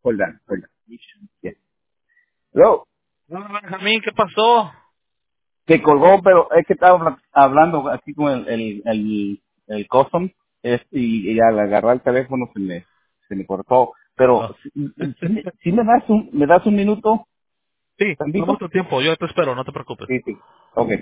hold on. Yeah. Hello. No, Benjamín, ¿qué pasó? Se colgó, pero es que estaba hablando así con el custom, y al agarrar el teléfono se me cortó. Pero Oh. si me das un minuto, Sí, toma tantito. tu tiempo, yo te espero, no te preocupes. Sí, sí. Okay.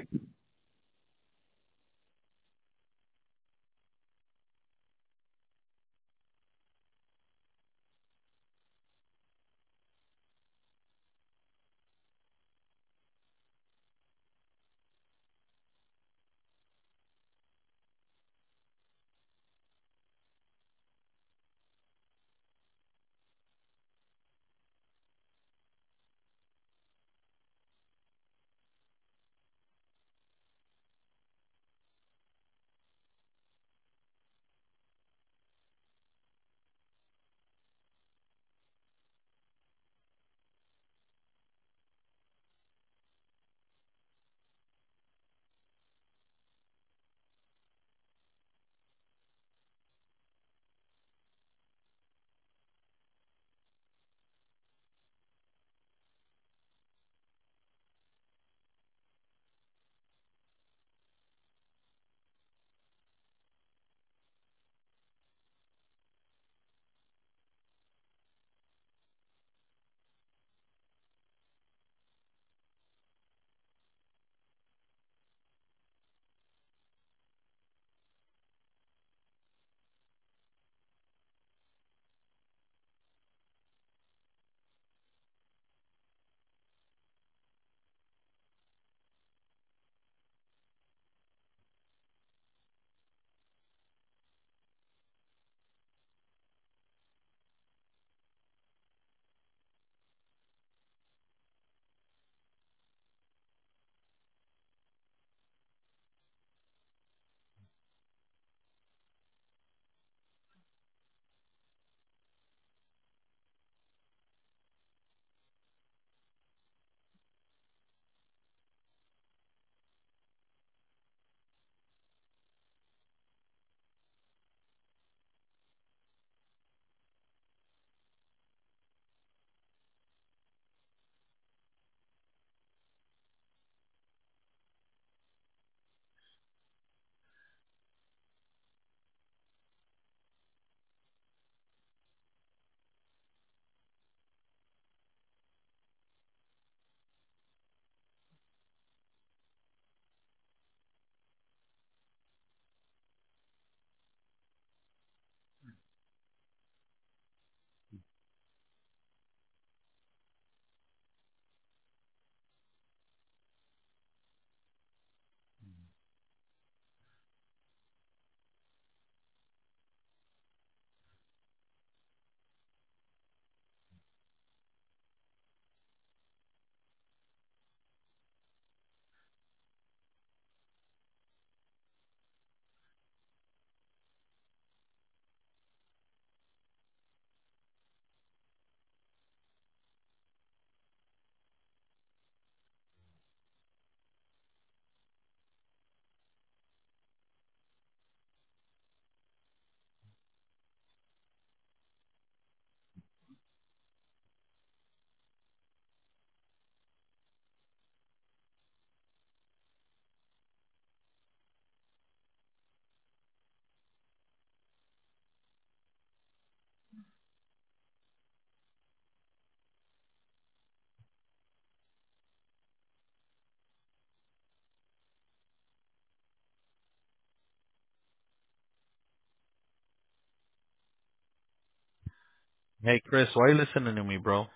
Hey, Chris, why are you listening to me, bro?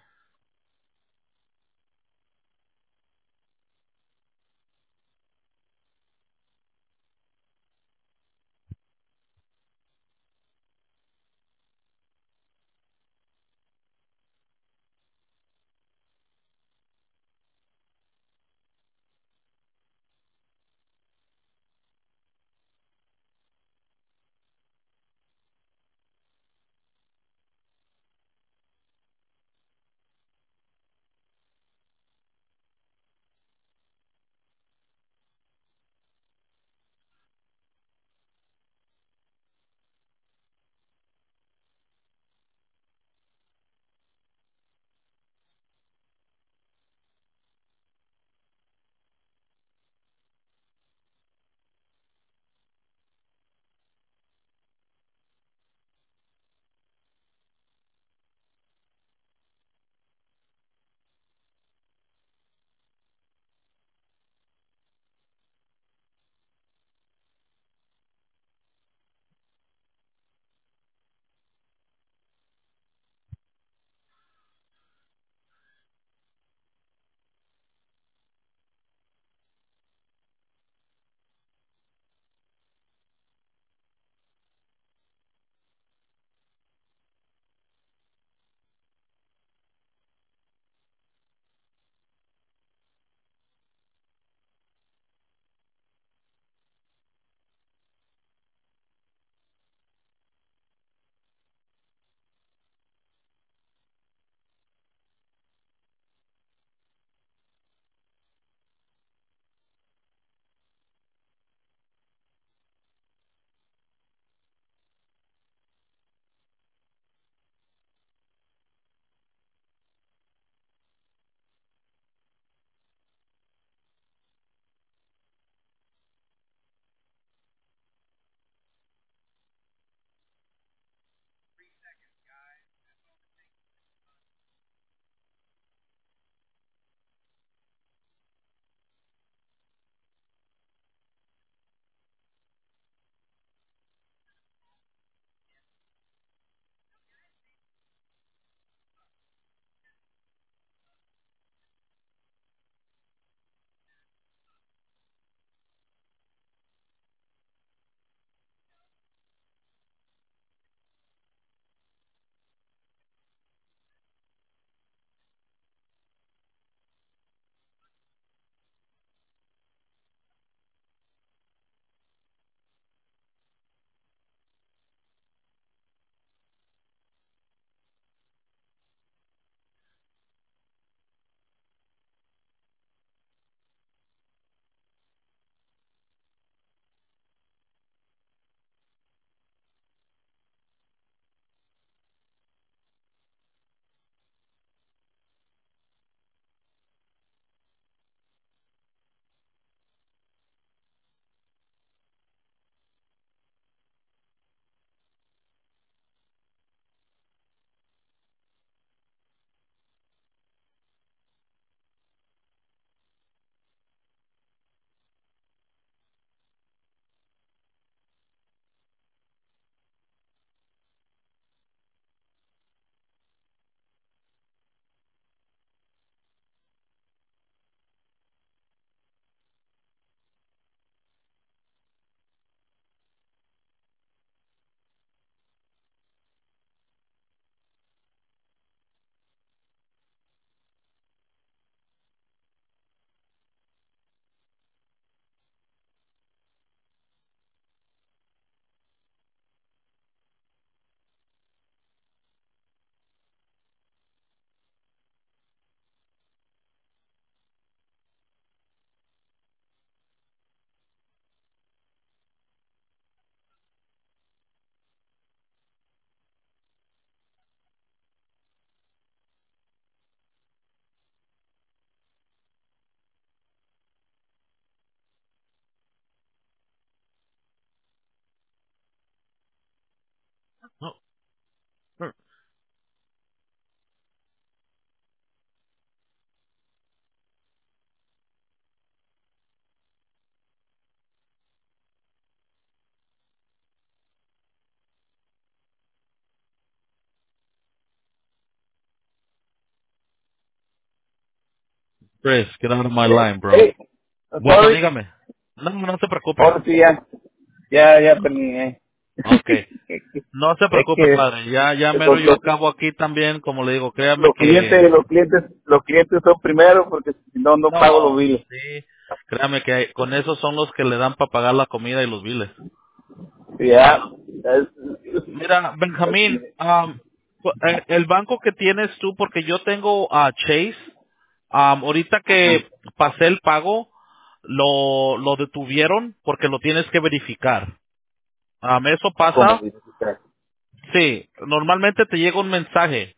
Chris, get out of my line, bro. Hey, Bueno, sorry. dígame. No, no se preocupe. Ahora sí ya terminé. Okay. No se Es preocupe, que padre. Ya mero yo los, acabo aquí también, como le digo, créame los clientes, que... los clientes son primero porque si no, no pago los No, biles. sí. Créame que con esos son los que le dan para pagar la comida y los biles. Ya, Mira, Benjamín, el banco que tienes tú, porque yo tengo a Chase, ahorita que pasé el pago, lo detuvieron porque lo tienes que verificar. Eso como pasa, dice usted. sí, normalmente te llega un mensaje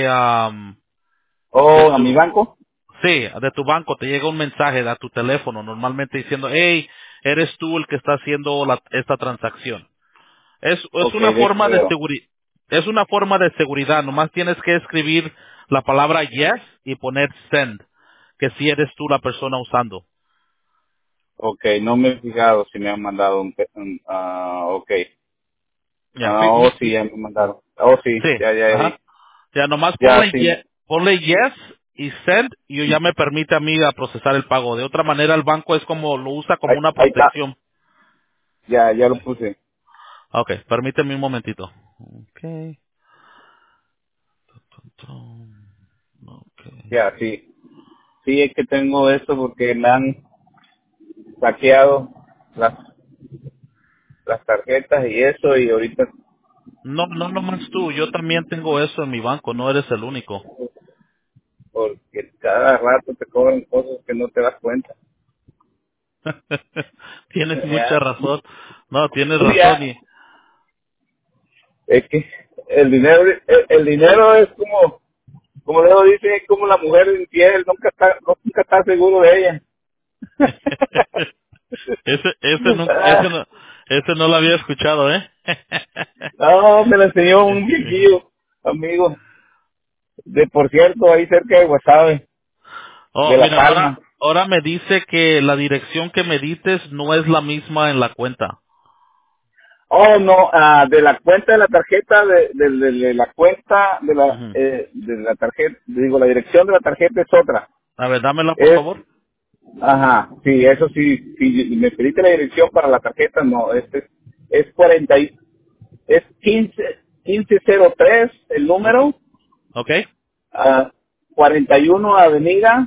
de Oh, a mi tu, banco. sí, de tu banco, te llega un mensaje a tu teléfono, normalmente diciendo, hey, eres tú el que está haciendo esta transacción. Es Ok, una déjame forma de ver. seguridad, es una forma de seguridad, nomás tienes que escribir la palabra yes y poner send, que si eres tú la persona usando. Ok, no me he fijado si me han mandado ok. Ya, Oh, sí, ya me mandaron. Oh, sí, sí, ya vi. ajá. Ya nomás Ya, sí. ponle yes y send y ya me permite a mí a procesar el pago. De otra manera el banco es como lo usa como una Ahí está. protección. Ya lo Okay. puse. Okay, permíteme un momentito. Okay. Okay. Ya, sí. Sí, es que tengo esto porque me han saqueado las, las tarjetas y eso y ahorita No, no nomás tú, yo también tengo eso en mi banco, no eres el único. porque cada rato te cobran cosas que no te das cuenta. Tienes mucha Ya, razón. No, tienes razón ya. y Es que el dinero es como luego dice, es como la mujer infiel, nunca está seguro de ella. Ah, ese no lo había escuchado, ¿eh? no, me lo enseñó un viejillo, amigo, de por cierto, ahí cerca de Guasave, Oh, de La mira, Palma. ahora me dice que la dirección que me dices no es la misma en la cuenta. Oh, no, de la cuenta de la tarjeta, de la cuenta Ujú. de la tarjeta, digo, la dirección de la tarjeta es otra. A ver, dámela, por Es, favor. ajá, sí, eso sí, si me pediste la dirección para la tarjeta, no, es 40 es 1503 el Ok. número, Ok. 41 Avenida,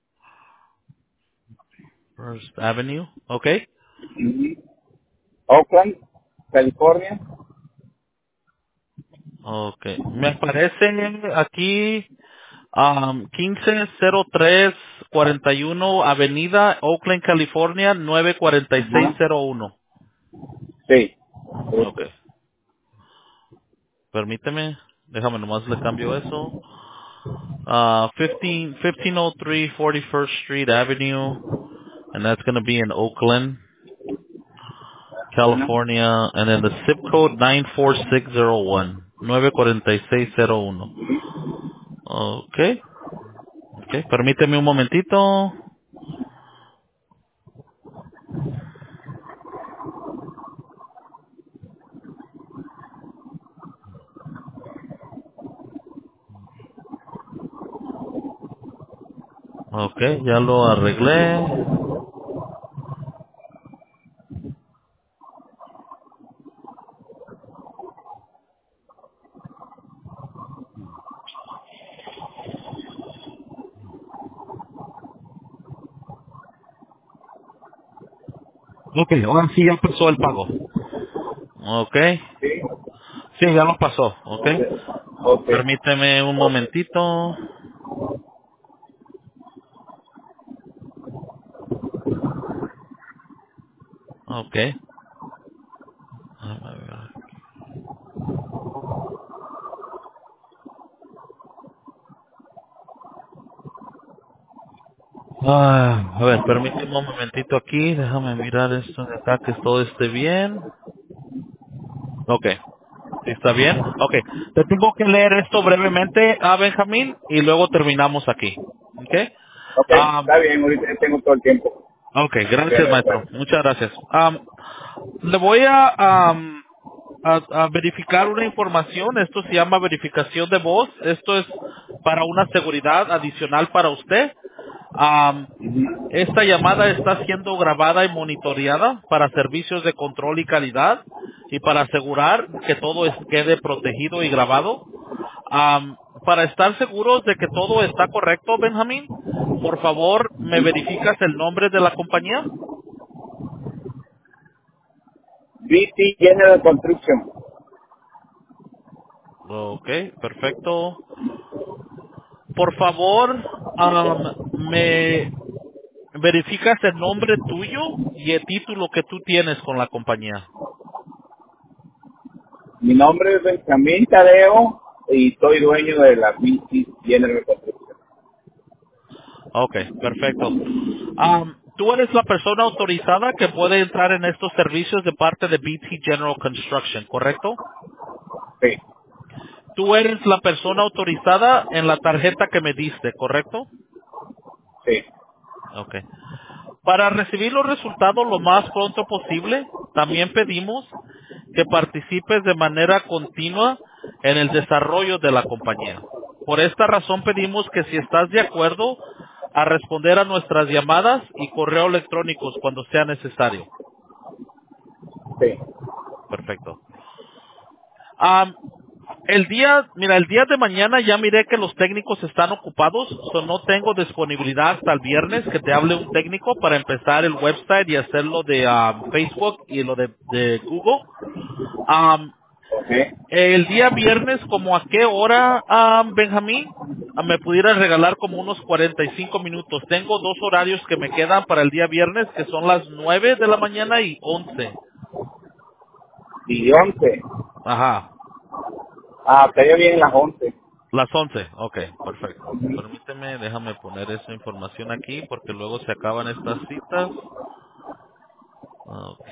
First Avenue. Ok. ujú, Oakland, California. Ok. Me aparece aquí 150341 Avenida, Oakland, California, Ajá, 94601. sí. Ok. Permíteme. Déjame nomás le cambio eso. 1503 41st Street Avenue, and that's going to be in Oakland, Ajá. California, and then the zip code 94601. 94601. Okay. Okay. Permíteme un momentito. Okay, ya lo arreglé. Okay, ahora sí ya pasó el pago. Okay. Sí. Sí, ya lo pasó. Okay. Ok. Permíteme un momentito. Okay. A ver. A ver, permíteme un momentito aquí. Déjame mirar esto de acá, que todo esté bien. Okay. ¿Sí está bien? Okay. Te tengo que leer esto brevemente a Benjamín y luego terminamos aquí. Okay. Ok, Um, está bien, ahorita ya tengo todo el tiempo. okay, Voy a gracias leer, maestro. pues. Muchas gracias. Le voy a verificar una información. Esto se llama verificación de voz. Esto es para una seguridad adicional para usted. Esta llamada está siendo grabada y monitoreada para servicios de control y calidad y para asegurar que todo quede protegido y grabado. Para estar seguros de que todo está correcto, Benjamín, por favor, ¿me verificas el nombre de la compañía? BT General Construction. Ok, perfecto. Por favor, me verificas el nombre tuyo y el título que tú tienes con la compañía. Mi nombre es Benjamín Tadeo y soy dueño de la BT General Construction. Ok, perfecto. Tú eres la persona autorizada que puede entrar en estos servicios de parte de BT General Construction, ¿correcto? Sí, Tú eres la persona autorizada en la tarjeta que me diste, ¿correcto? sí, Ok. Para recibir los resultados lo más pronto posible, también pedimos que participes de manera continua en el desarrollo de la compañía. Por esta razón pedimos que si estás de acuerdo a responder a nuestras llamadas y correo electrónicos cuando sea necesario. sí. Perfecto. Am, el día de mañana ya miré que los técnicos están ocupados, no tengo disponibilidad hasta el viernes que te hable un técnico para empezar el website y hacerlo de Facebook y lo de Google. Am, Ok. el día viernes, ¿como a qué hora, Benjamín? Me pudieras regalar como unos 45 minutos. Tengo dos horarios que me quedan para el día viernes, que son las 9 de la mañana y 11. Y 11. Ajá. Estaría bien las 11. Las 11, ok, perfecto. Permíteme, déjame poner esa información aquí porque luego se acaban estas citas. Ok.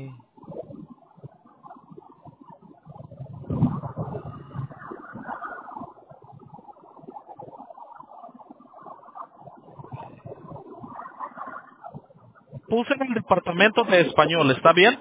Puse en el departamento de español, ¿está bien?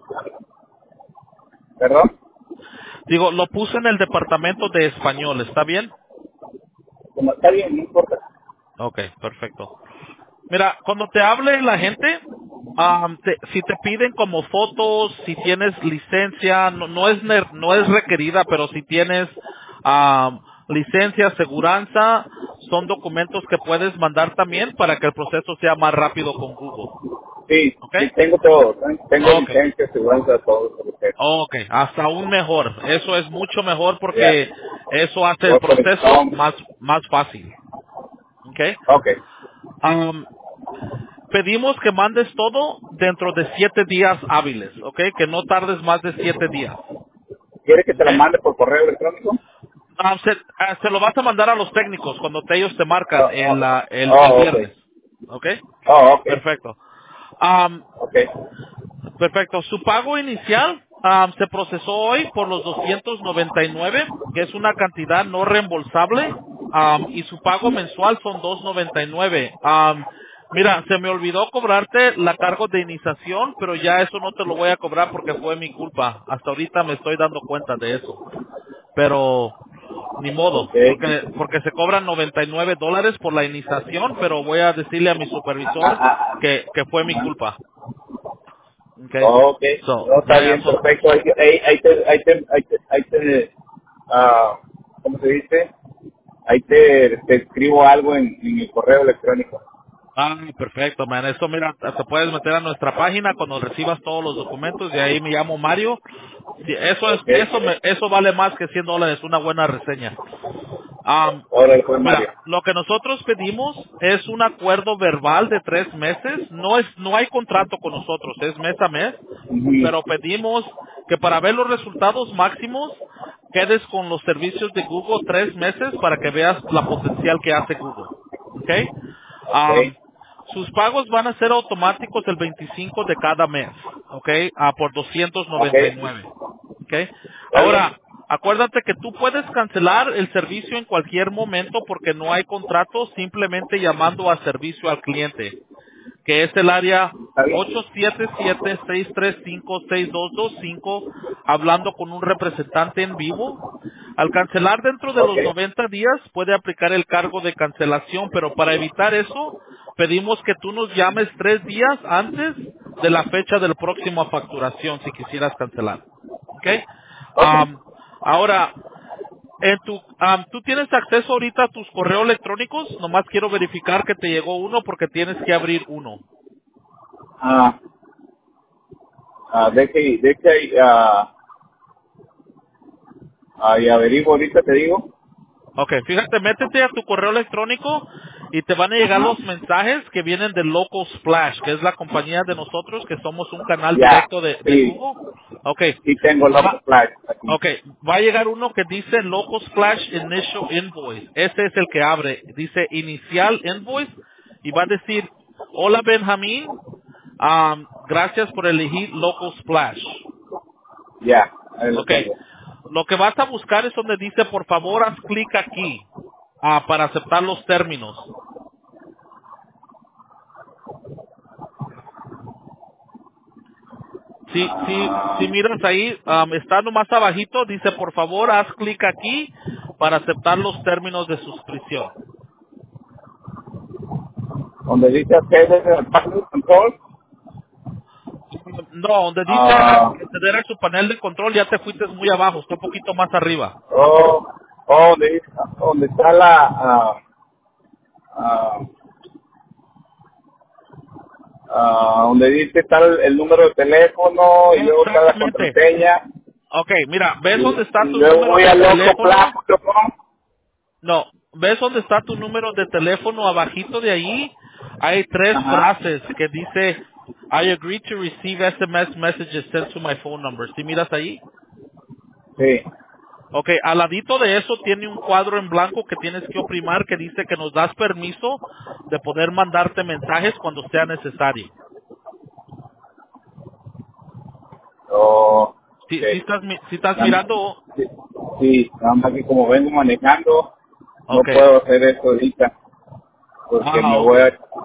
¿Perdón? Digo, lo puse en el departamento de español, ¿está bien? Como está bien, no importa. Ok, perfecto. Mira, cuando te hable la gente, si te piden como fotos, si tienes licencia, no es requerida, pero si tienes licencia, aseguranza, son documentos que puedes mandar también para que el proceso sea más rápido con Google. Sí, ¿Ok? sí, tengo todo. ¿Eh? Tengo Ok. licencia, seguridad, todo por usted. Ok, hasta aún mejor. Eso es mucho mejor Ya. porque eso hace el Voy por el proceso Tom. más fácil. ¿Ok? Ok. Am, Pedimos que mandes todo dentro de 7 días hábiles, ¿ok? Que no tardes más de 7 días, ¿Quiere que te ¿ok? lo mande por correo electrónico? Se lo vas a mandar a los técnicos cuando ellos te marcan el Ok. viernes, ¿ok? Ok. Perfecto. Am, Ok. Perfecto. Su pago inicial se procesó hoy por los 299, que es una cantidad no reembolsable, y su pago mensual son 299. Mira, se me olvidó cobrarte la cargo de iniciación, pero ya eso no te lo voy a cobrar porque fue mi culpa. Hasta ahorita me estoy dando cuenta de eso. Pero ni modo, Ok. porque se cobran $99 por la iniciación, pero voy a decirle a mi supervisor que fue mi culpa. Okay. Ok. So, No, está ya, bien, perfecto. Ahí te, ¿cómo se dice? Ahí te escribo algo en el correo electrónico. perfecto, man. Eso, mira, te puedes meter a nuestra página cuando recibas todos los documentos y ahí me llamo Mario. Sí, Ok. eso vale más que $100, una buena reseña. Ahora pues Mario. Mira, lo que nosotros pedimos es un acuerdo verbal de 3 meses. No hay contrato con nosotros, es mes a mes, Ujú. pero pedimos que para ver los resultados máximos quedes con los servicios de Google 3 meses para que veas la potencial que hace Google. ¿Ok? Ok. Sus pagos van a ser automáticos el 25 de cada mes. ¿Ok? Por Ok. 299. ¿Ok? Está bien. Ahora, acuérdate que tú puedes cancelar el servicio en cualquier momento porque no hay contrato, simplemente llamando a servicio al cliente, que es el área Está bien. 877-635-6225, hablando con un representante en vivo. Al cancelar dentro de Ok. los 90 días puede aplicar el cargo de cancelación, pero para evitar eso, pedimos que tú nos llames 3 días antes de la fecha del próximo facturación si quisieras cancelar. ¿Ok? Ok. Ahora, ¿tú tienes acceso ahorita a tus correos electrónicos? Nomás quiero verificar que te llegó uno porque tienes que abrir uno. Ah, y averiguo ahorita, te digo. Ok, fíjate, métete a tu correo electrónico y te van a llegar Ajá. los mensajes que vienen de Local Splash, que es la compañía de nosotros, que somos un canal Ya, directo de sí, Google. Ok, sí tengo los va, flash aquí. ok, va a llegar uno que dice Local Splash Initial Invoice. Ese es el que abre. Dice Inicial Invoice y va a decir, hola Benjamín, gracias por elegir Local Splash. Ya, ahí lo Ok. tengo. Lo que vas a buscar es donde dice, por favor, haz clic aquí para aceptar los términos. Si Ah, miras ahí, está nomás abajito, dice, por favor, haz clic aquí para aceptar los términos de suscripción. donde dice acceder al panel control. No, donde dice Ah, acceder a su panel de control, ya te fuiste muy abajo, está un poquito más arriba. oh, donde está ah, donde dice está el número de teléfono y luego está la Exactamente. contraseña Ok, mira, ¿ves dónde está y tu luego número voy de a teléfono? locoplan.com. No, ¿ves dónde está tu número de teléfono? Abajito de ahí hay 3 Ajá, frases que dice I agree to receive SMS messages sent to my phone number. ¿Sí miras ahí? sí. Ok, al ladito de eso tiene un cuadro en blanco que tienes que oprimir que dice que nos das permiso de poder mandarte mensajes cuando sea necesario. Oh, Si, okay. si estás Nada- mirando, Sí, sí, nada más que como vengo manejando, no ok. puedo hacer eso ahorita, porque me Ok. voy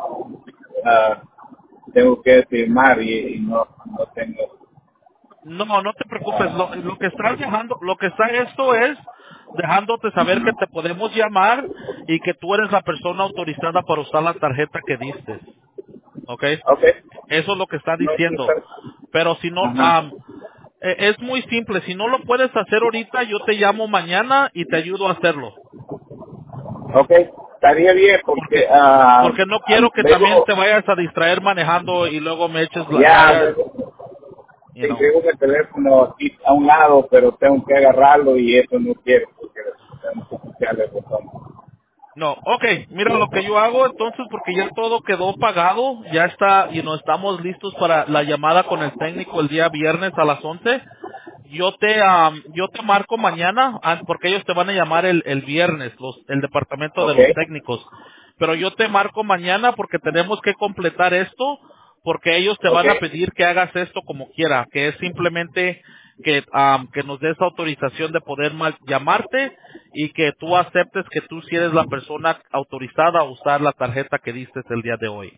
tengo que firmar y no tengo. No, no te preocupes. ah, Lo que estás dejando, lo que está esto es dejándote saber que te podemos llamar y que tú eres la persona autorizada para usar la tarjeta que diste. ¿Ok? ok, Eso es lo que está no, diciendo. Pero si no, ajá, es muy simple. Si no lo puedes hacer ahorita, yo te llamo mañana y te ayudo a hacerlo. ok, estaría bien porque Porque no quiero que también luego, te vayas a distraer manejando y luego me eches la ya, vayas, luego, you sí, know. tengo el teléfono aquí a un lado, pero tengo que agarrarlo y eso no quiero, porque tenemos que escucharle el botón. No, ok, mira lo que yo hago entonces porque ya todo quedó pagado, ya está, y no estamos listos para la llamada con el técnico el día viernes a las 11. Yo te marco mañana porque ellos te van a llamar el viernes, el departamento de Ok, los técnicos. Pero yo te marco mañana porque tenemos que completar esto porque ellos te ok, van a pedir que hagas esto como quiera, que es simplemente que nos des autorización de poder llamarte y que tú aceptes que tú sí eres la persona autorizada a usar la tarjeta que diste el día de hoy.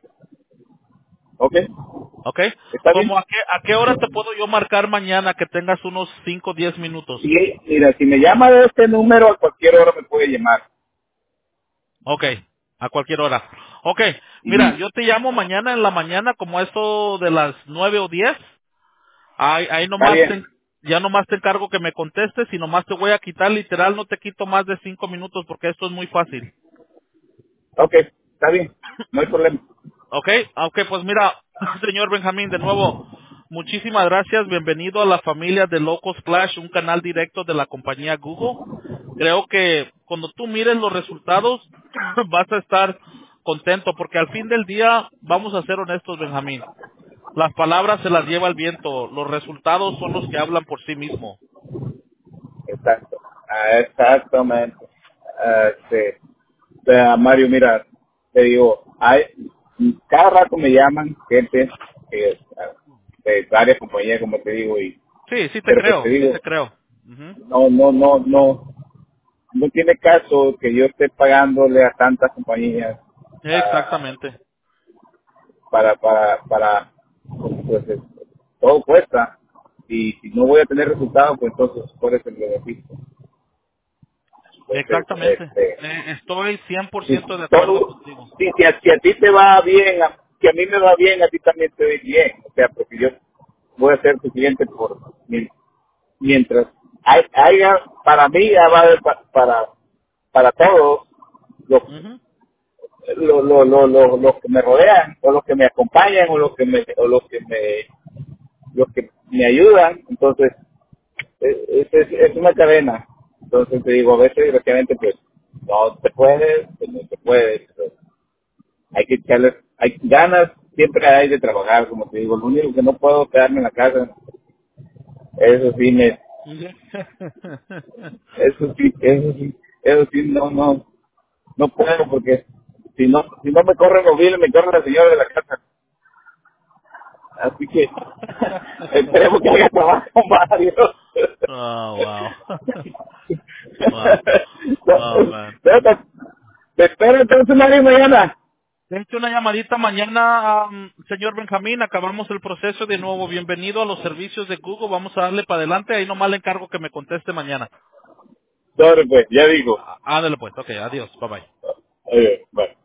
ok, ¿Ok? está bien. ¿Cómo a qué hora te puedo yo marcar mañana que tengas unos 5 o 10 minutos? Sí, mira, si me llama de este número a cualquier hora me puede llamar. Ok, a cualquier hora. Ok, mira, Ujú. yo te llamo mañana en la mañana como eso de las 9 o 10. Ahí Está nomás bien. ya nomás te encargo que me contestes y nomás te voy a quitar literal, no te quito más de 5 minutos porque esto es muy fácil. Ok, está bien. No hay problema. Ok, ok, pues mira, señor Benjamín, de nuevo, muchísimas gracias. Bienvenido a la familia de Loco Splash, un canal directo de la compañía Google. Creo que cuando tú mires los resultados vas a estar contento porque al fin del día, vamos a ser honestos, Benjamín, las palabras se las lleva el viento, los resultados son los que hablan por sí mismos. Exacto. Exactamente. Mario, mira, te digo, cada rato me llaman gente de varias compañías, como te digo, Sí, sí te pero pues te creo, sí digo, te creo. Ujú. no tiene caso que yo esté pagándole a tantas compañías ah, Exactamente. para pues todo cuesta y si no voy a tener resultados pues entonces por eso el beneficio. Entonces, Exactamente. Estoy si 100% de acuerdo todo, contigo. si a ti te va bien, si a mí me va bien, a ti también te va bien. O sea, porque yo voy a ser tu cliente mientras haya, para mí ya va a haber para todos los, Ujú. los que me rodean, o los que me acompañan, los que me ayudan. Entonces, es una cadena. Entonces te digo, a veces desgraciadamente pues no te puedes, pues no te puedes, pero hay que echarle, hay ganas, siempre hay de trabajar, como te digo. Lo único que no puedo quedarme en la casa, eso sí eso sí no puedo, porque si no me corre los biles, me corre la señora de la casa. Así que esperemos que haya trabajo varios. Oh, wow. Wow. Oh, man. Te espero entonces, Mario, mañana. Dense una llamadita mañana, señor Benjamín. Acabamos el proceso de nuevo. Bienvenido a los servicios de Google. Vamos a darle para adelante. Ahí nomás le encargo que me conteste mañana. Sobre, pues, ya digo. Ándale pues. Ok, adiós. Bye bye. Adiós, bye.